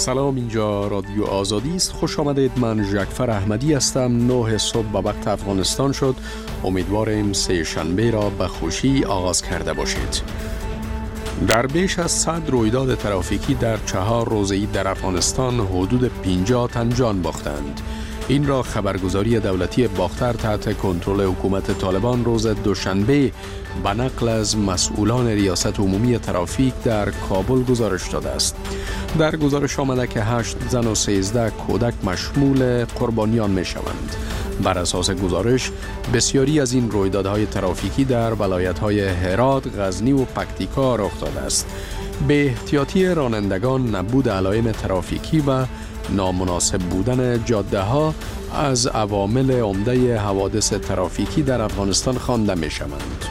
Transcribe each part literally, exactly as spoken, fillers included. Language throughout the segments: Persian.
سلام، اینجا رادیو آزادی است. خوش آمدید. من جعفر احمدی هستم. نه صبح به وقت افغانستان شد. امیدواریم سه شنبه را به خوشی آغاز کرده باشید. در بیش از صد رویداد ترافیکی در چهار روزه‌ای در افغانستان حدود پنجاه تن جان باختند. این را خبرگزاری دولتی باختر تحت کنترل حکومت طالبان روز دوشنبه به نقل از مسئولان ریاست عمومی ترافیک در کابل گزارش داده است. در گزارش آمده که هشت زن و سیزده کودک مشمول قربانیان می شوند. بر اساس گزارش، بسیاری از این رویدادهای ترافیکی در ولایت‌های هرات، غزنی و پکتیکا رخ داده است. به احتیاطی رانندگان، نبود علائم ترافیکی و نامناسب بودن جاده ها از عوامل عمده حوادث ترافیکی در افغانستان خوانده می شوند.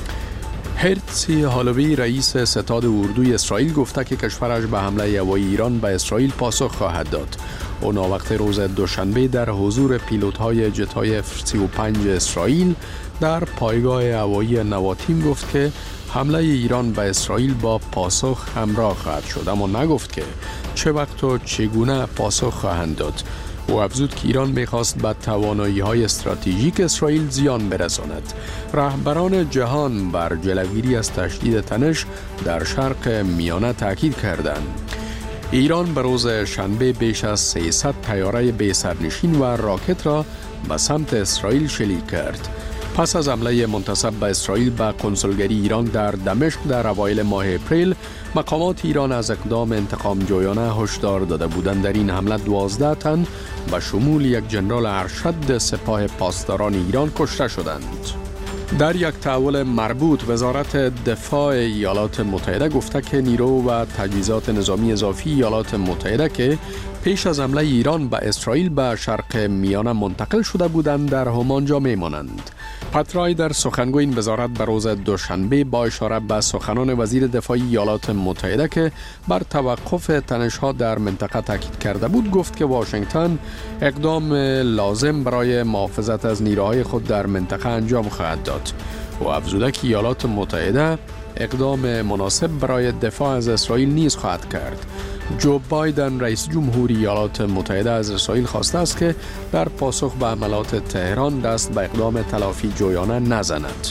هرتزی هالوی رئیس ستاد اردوی اسرائیل گفته که کشورش به حمله هوایی ایران به اسرائیل پاسخ خواهد داد. او ناوقت روز دوشنبه در حضور پیلوت‌های جت‌های اف سی و پنج اسرائیل در پایگاه هوایی نواتیم گفت که حمله ایران به اسرائیل با پاسخ همراه خواهد شد، اما نگفت که چه وقت و چگونه پاسخ خواهند داد. او افزود که ایران می‌خواست به توانایی‌های استراتژیک اسرائیل زیان برساند. رهبران جهان بر جلوگیری از تشدید تنش در شرق میانه تاکید کردند. ایران به روز شنبه بیش از سیصد طیاره بی سرنشین و راکت را به سمت اسرائیل شلیک کرد. پس از حمله منتسب به اسرائیل به کنسولگری ایران در دمشق در اوایل ماه اپریل، مقامات ایران از اقدام انتقام جویانه هشدار داده بودند. در این حمله دوازده تن به شمول یک ژنرال ارشد سپاه پاسداران ایران کشته شدند. در یک تحول مربوط، وزارت دفاع ایالات متحده گفته که نیرو و تجهیزات نظامی اضافی ایالات متحده که پیش از حمله ایران به اسرائیل به شرق میانه منتقل شده بودند در همانجا میمانند. پترای در سخنگوی این وزارت به روز دوشنبه با اشاره به سخنان وزیر دفاع ایالات متحده که بر توقف تنش‌ها در منطقه تاکید کرده بود گفت که واشنگتن اقدام لازم برای محافظت از نیروهای خود در منطقه انجام خواهد داد. و افزوده که ایالات متحده اقدام مناسب برای دفاع از اسرائیل نیز خواهد کرد. جو بایدن رئیس جمهوری ایالات متحده از اسرائیل خواسته است که در پاسخ به حملات تهران دست به اقدام تلافی جویانه نزند.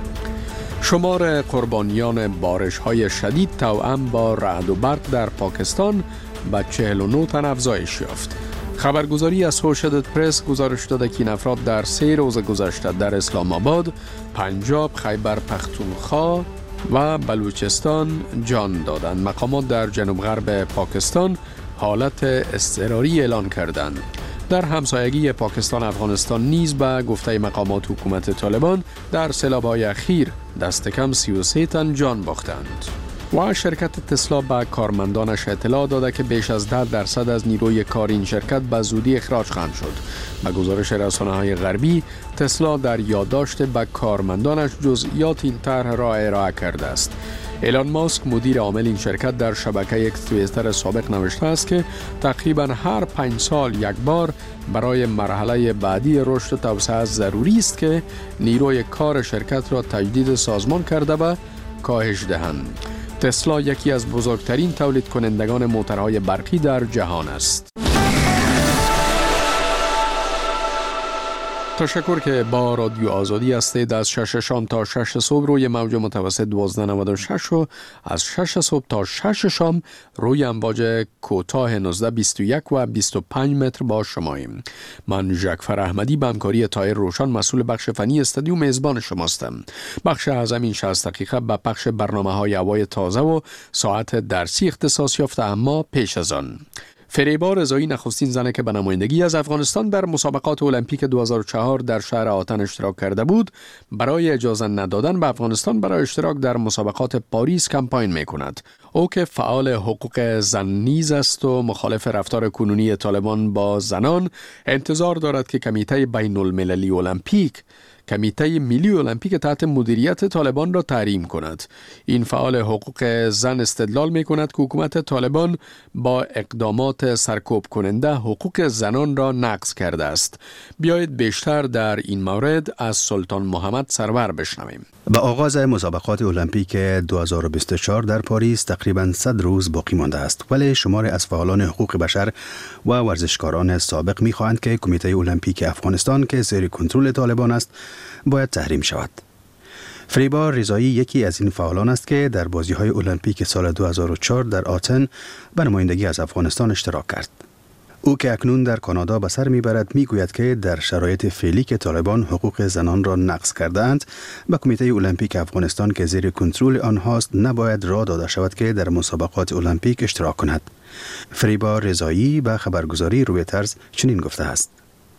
شمار قربانیان بارش‌های شدید توأم با رعد و برق در پاکستان به چهل و نه تن افزایش یافت. خبرگزاری اسوشییتد پرس گزارش داده که این افراد در سه روز گذشته در اسلام آباد، پنجاب، خیبر پختونخوا و بلوچستان جان دادند. مقامات در جنوب غرب پاکستان حالت اضطراری اعلان کردند. در همسایگی پاکستان افغانستان نیز به گفته مقامات حکومت طالبان در سیلاب‌های اخیر دست کم سی و سه تن جان باختند. و شرکت تسلا به کارمندانش اطلاع داده که بیش از ده درصد از نیروی کار این شرکت به زودی اخراج خواهند شد. به گزارش رسانه‌های غربی، تسلا در یادداشت به کارمندانش جزئیات این طرح را ارائه کرده است. ایلان ماسک مدیر عامل این شرکت در شبکه اکس توییتر سابق نوشته است که تقریباً هر پنج سال یک بار برای مرحله بعدی رشد و توسعه ضروری است که نیروی کار شرکت را تجدید سازمان کرده و کاهش دهند. تسلا یکی از بزرگترین تولید کنندگان موتورهای برقی در جهان است. تشکر که با رادیو آزادی هستید. از شش شام تا شش صبح روی موج متوسط دوازده نود و شش و از شش صبح تا شش شام روی امواج کوتاه نوزده بیست و یک و بیست و پنج متر با شماییم. من جعفر احمدی به همکاری طاهر روشن مسئول بخش فنی استودیو میزبان شماستم. بخش اعظم این شصت دقیقه به پخش برنامه‌های هوای تازه و ساعت درسی اختصاص یافته، اما پیش از آن فریبا رضایی نخستین زنه که به نمایندگی از افغانستان در مسابقات المپیک دو هزار و چهار در شهر آتن اشتراک کرده بود، برای اجازه ندادن به افغانستان برای اشتراک در مسابقات پاریس کمپاین می‌کند. او که فعال حقوق زن نیز است و مخالف رفتار کنونی طالبان با زنان، انتظار دارد که کمیته بین المللی المپیک کمیته ملی المپیک تحت مدیریت طالبان را تحریم کند. این فعال حقوق زن استدلال می کند که حکومت طالبان با اقدامات سرکوب کننده حقوق زنان را نقض کرده است. بیایید بیشتر در این مورد از سلطان محمد سرور بشنویم. با آغاز مسابقات المپیک دو هزار و بیست و چهار در پاریس تقریباً صد روز باقی مانده است، ولی شماری از فعالان حقوق بشر و ورزشکاران سابق می‌خواهند که کمیته المپیک افغانستان که زیر کنترل طالبان است باید تحریم شود. فریبا رضایی یکی از این فعالان است که در بازی‌های المپیک سال دو هزار و چهار در آتن به نمایندگی از افغانستان اشتراک کرد. او که اکنون در کانادا به سر میبرد میگوید که در شرایط فعلی که طالبان حقوق زنان را نقض کرده‌اند، به کمیته المپیک افغانستان که زیر کنترل آنهاست نباید راه داده شود که در مسابقات المپیک اشتراک کند. فریبا رضایی به خبرگزاری رویترز چنین گفته است: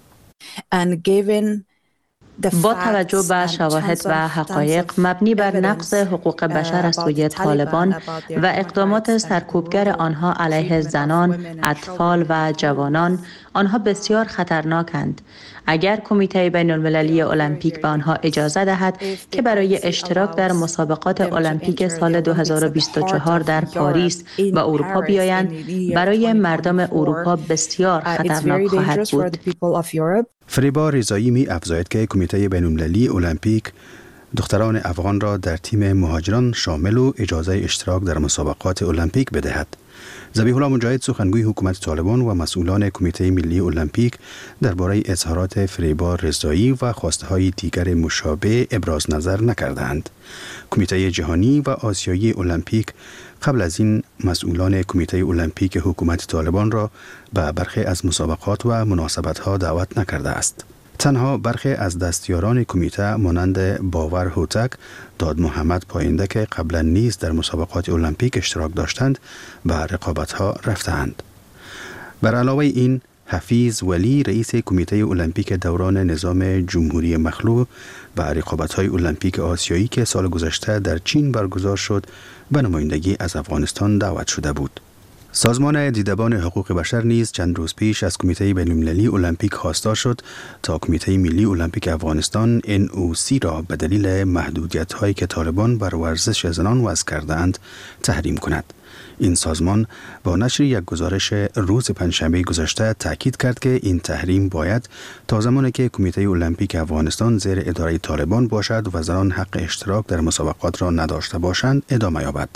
با توجه به شواهد و حقایق مبنی بر نقض حقوق بشر از سوی طالبان و اقدامات سرکوبگر آنها علیه زنان، اطفال و جوانان، آنها بسیار خطرناکند. اگر کمیته بین المللی المپیک به آنها اجازه دهد که برای اشتراک در مسابقات المپیک سال دو هزار و بیست و چهار در پاریس و اروپا بیایند، برای مردم اروپا بسیار خطرناک خواهد بود. فریبا رضایی می افزاید که کمیته بین المللی المپیک دختران افغان را در تیم مهاجران شامل و اجازه اشتراک در مسابقات المپیک بدهد. ذبیح الله مجاهد سخنگوی حکومت طالبان و مسئولان کمیته ملی المپیک درباره اظهارات فریبا رضایی و خواسته‌های دیگر مشابه ابراز نظر نکردند. کمیته جهانی و آسیایی المپیک قبل از این مسئولان کمیته المپیک حکومت طالبان را به برخی از مسابقات و مناسبت‌ها دعوت نکرده است. تنها برخی از دستیاران کمیته مانند باور هوتک، داد محمد پاینده که قبلا نیز در مسابقات المپیک اشتراک داشتند به رقابت‌ها رفتند. بر علاوه این، حفیظ ولی رئیس کمیته المپیک دوران نظام جمهوری مخلوع به رقابت‌های المپیک آسیایی که سال گذشته در چین برگزار شد به نمایندگی از افغانستان دعوت شده بود. سازمان دیدبان حقوق بشر نیز چند روز پیش از کمیته بین‌المللی المپیک خواستار شد تا کمیته ملی المپیک افغانستان ان او سی را به دلیل محدودیت‌هایی که طالبان بر ورزش زنان وضع کرده‌اند تحریم کند. این سازمان با نشر یک گزارش روز پنجشنبه گذشته تاکید کرد که این تحریم باید تا زمانی که کمیته المپیک افغانستان زیر اداره طالبان باشد و زنان حق اشتراک در مسابقات را نداشته باشند ادامه یابد.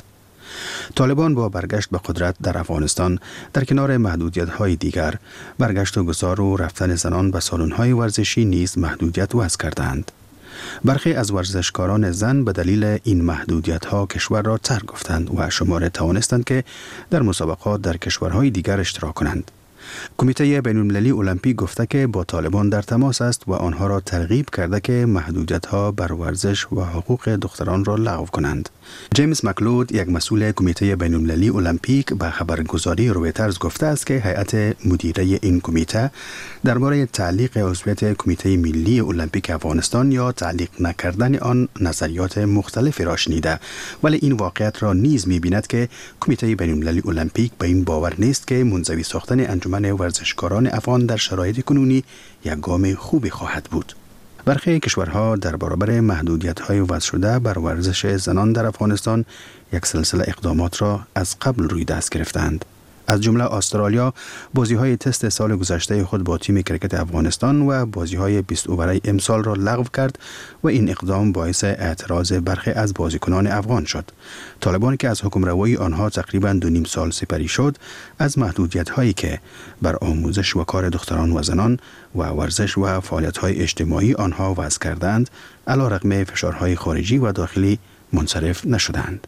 طالبان با برگشت به قدرت در افغانستان در کنار محدودیت‌های دیگر، برگشت و گذار و رفتن زنان به سالن‌های ورزشی نیز محدودیت وضع کردند. برخی از ورزشکاران زن به دلیل این محدودیت‌ها کشور را ترک گفتند و شماره توانستند که در مسابقات در کشورهای دیگر اشتراک کنند. کمیته بین‌المللی المپیک گفته که با طالبان در تماس است و آنها را ترغیب کرده که محدودیت‌ها بر ورزش و حقوق دختران را لغو کنند. جیمز مکلود، یک مسئول کمیته بین‌المللی المپیک، به خبرگزاری رویترز گفته است که هیئت مدیره این کمیته درباره تعلیق عضویت کمیته ملی المپیک افغانستان یا تعلیق نکردن آن نظریات مختلفی را شنیده، ولی این واقعیت را نیز می‌بیند که کمیته بین‌المللی المپیک به این باور نیست که منزوی ساختن انجمن ورزشکاران افغان در شرایط کنونی یک گام خوبی خواهد بود. برخی کشورها در برابر محدودیت‌های وضع شده بر ورزش زنان در افغانستان یک سلسله اقدامات را از قبل روی دست گرفتند. از جمله استرالیا بازی‌های تست سال گذشته خود با تیم کرکت افغانستان و بازی‌های بیست اووره امسال را لغو کرد و این اقدام باعث اعتراض برخی از بازیکنان افغان شد. طالبان که از حکمروایی آنها تقریباً دو نیم سال سپری شد، از محدودیت‌هایی که بر آموزش و کار دختران و زنان و ورزش و فعالیت‌های اجتماعی آنها وضع کردند، علیرغم فشارهای خارجی و داخلی منصرف نشدند.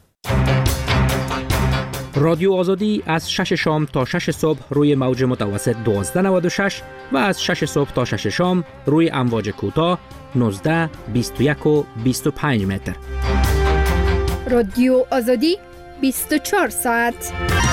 رادیو آزادی از شش شام تا شش صبح روی موج متوسط دوازده نود و شش و از شش صبح تا شش شام روی امواج کوتاه نوزده، بیست و یک و بیست و پنج متر. رادیو آزادی بیست و چهار ساعت.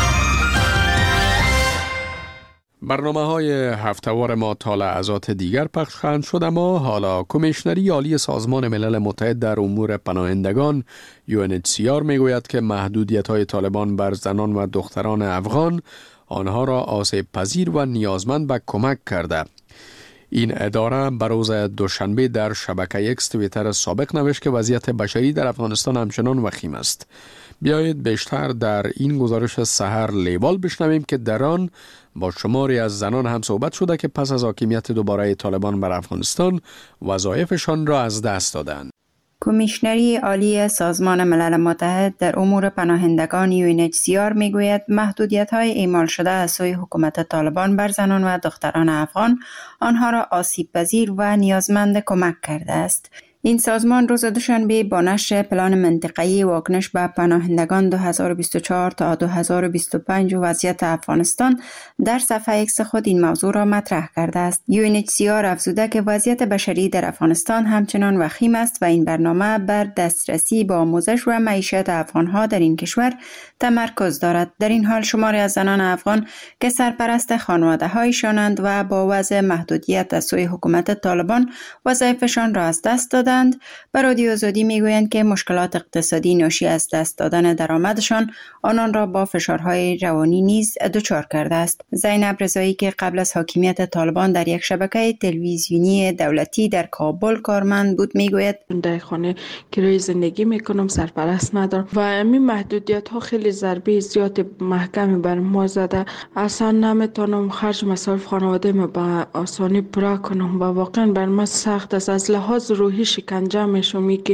برنامه های هفته‌وار ما تا لحظات دیگر پخش خواهند شد، اما حالا کمیشنری عالی سازمان ملل متحد در امور پناهندگان یو ان اچ سی آر میگوید که محدودیت‌های طالبان بر زنان و دختران افغان آنها را آسیب پذیر و نیازمند به کمک کرده. این اداره به روز دوشنبه در شبکه اکس توییتر سابق نوشت که وضعیت بشری در افغانستان همچنان وخیم است. بیایید بیشتر در این گزارش سحر لیبال بشنویم که در آن با شماری از زنان هم صحبت شده که پس از حاکمیت دوباره طالبان بر افغانستان وظایفشان را از دست دادند. کمیشنری عالی سازمان ملل متحد در امور پناهندگان یو ان اچ سی آر میگوید محدودیت‌های اعمال شده از سوی حکومت طالبان بر زنان و دختران افغان آنها را آسیب‌پذیر و نیازمند کمک کرده است. این سازمان روز دوشنبه با نشر پلان منطقه‌ای واکنش به پناهندگان دو هزار و بیست و چهار تا دو هزار و بیست و پنج و وضعیت افغانستان در صفحه ایکس خود این موضوع را مطرح کرده است. یو ان اچ سی آر افزوده که وضعیت بشری در افغانستان همچنان وخیم است و این برنامه بر دسترسی به آموزش و معیشت افغان‌ها در این کشور تمرکز دارد. در این حال شماری از زنان افغان که سرپرست خانواده‌هایشانند و با وضع محدودیت از سوی حکومت طالبان وظایفشان را از دست دادند، به رادیو آزادی میگویند که مشکلات اقتصادی ناشی از دست دادن درآمدشان آنان را با فشارهای روانی نیز دچار کرده است. زینب رضایی که قبل از حاکمیت طالبان در یک شبکه تلویزیونی دولتی در کابل کارمند بود میگوید در خانه کرایه زندگی میکنم، سرپرست ندارم و این محدودیت ها خیلی ضربه زیاد محکمی بر ما زده. اصلا نمیتونم خرج مصارف خانواده ما به آسانی پورا کنم و واقعا بر ما سخت است. از لحاظ روحی شکنجه میشم که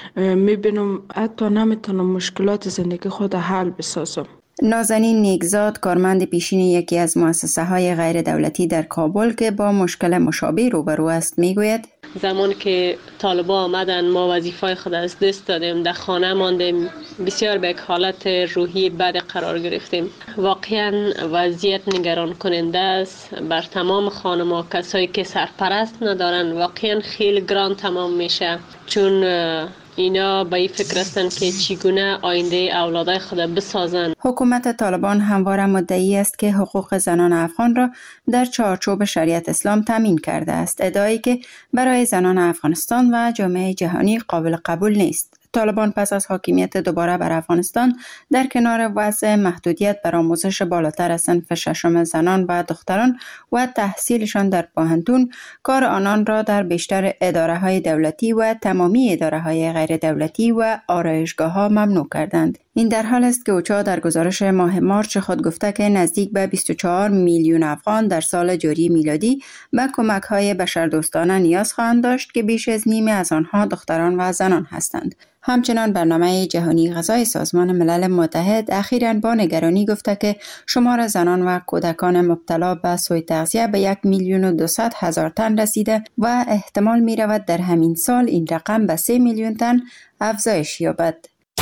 میبینم حتی نمیتونم مشکلات زندگی خود حل بسازم. نازنین نیکزاد کارمند پیشین یکی از مؤسسه های غیر دولتی در کابل که با مشکل مشابه روبرو است میگوید زمان که طالبان آمدن ما وظیفه خود از دست دادیم، در خانه ماندیم، بسیار به یک حالت روحی بد قرار گرفتیم. واقعا وضعیت نگران کننده است بر تمام خانم‌ها. کسایی که سرپرست ندارن واقعا خیلی گران تمام میشه، چون اینا به این فکر هستند که چگونه آینده اولادای خود بسازند. حکومت طالبان همواره مدعی است که حقوق زنان افغان را در چارچوب شریعت اسلام تامین کرده است، ادعایی که برای زنان افغانستان و جامعه جهانی قابل قبول نیست. طالبان پس از حاکمیت دوباره بر افغانستان در کنار وضع محدودیت بر آموزش بالاتر از صنف ششم زنان و دختران و تحصیلشان در پوهنتون، کار آنان را در بیشتر اداره‌های دولتی و تمامی اداره‌های غیر دولتی و آرایشگاه‌ها ممنوع کردند. این در حال است که اوچا در گزارش ماه مارچ خود گفته که نزدیک به بیست و چهار میلیون افغان در سال جاری میلادی به کمک‌های بشردوستانه نیاز خواهند داشت که بیش از نیمه از آنها دختران و زنان هستند. همچنان برنامه جهانی غذای سازمان ملل متحد اخیراً با نگرانی گفته که شمار زنان و کودکان مبتلا به سوء تغذیه به یک میلیون و دویست هزار تن رسیده و احتمال می رود در همین سال این رقم به سه میلیون تن افزایش یابد.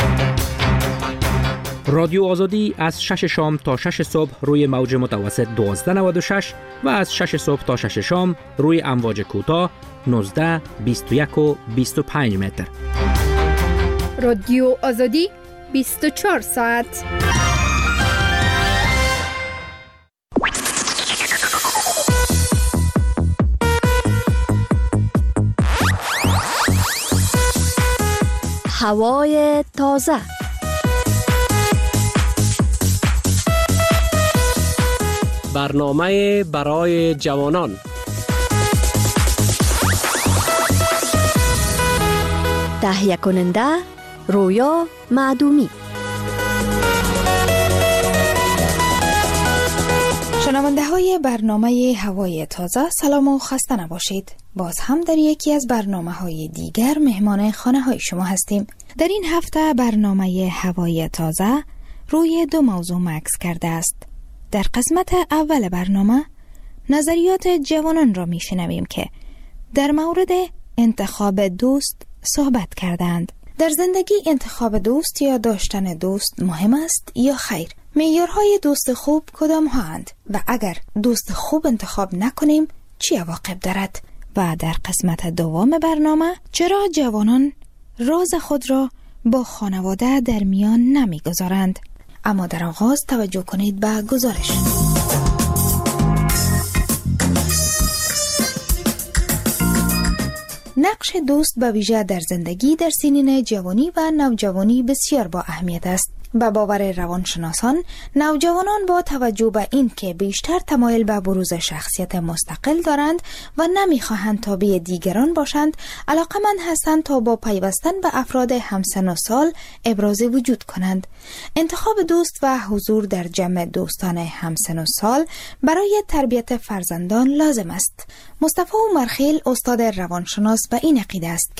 رادیو آزادی از شش شام تا شش صبح روی موج متوسط دوازده نود و شش و از شش صبح تا شش شام روی امواج کوتاه نوزده بیست و یک و بیست و پنج متر. رادیو آزادی بیست و چهار ساعت. هوای تازه. برنامه برای جوانان. تهیه کننده رویا معدومی. شنونده های برنامه هوای تازه، سلام و خسته نباشید. باز هم در یکی از برنامه های دیگر مهمان خانه های شما هستیم. در این هفته برنامه هوای تازه روی دو موضوع مکس کرده است. در قسمت اول برنامه نظریات جوانان را می شنویم که در مورد انتخاب دوست صحبت کردند. در زندگی انتخاب دوست یا داشتن دوست مهم است یا خیر؟ معیارهای دوست خوب کدام هستند و اگر دوست خوب انتخاب نکنیم چه عواقب دارد؟ و در قسمت دوم برنامه چرا جوانان راز خود را با خانواده در میان نمیگذارند؟ اما در آغاز توجه کنید به گزارش. نقش دوست به ویژه در زندگی در سنین جوانی و نوجوانی بسیار با اهمیت است. به باور روانشناسان، نوجوانان با توجه به این که بیشتر تمایل به بروز شخصیت مستقل دارند و نمیخواهند تابع دیگران باشند، علاقمند هستند تا با پیوستن به افراد همسن و سال ابراز وجود کنند. انتخاب دوست و حضور در جمع دوستان همسن و سال برای تربیت فرزندان لازم است. مصطفی عمرخیل، استاد روانشناس، به این عقیده است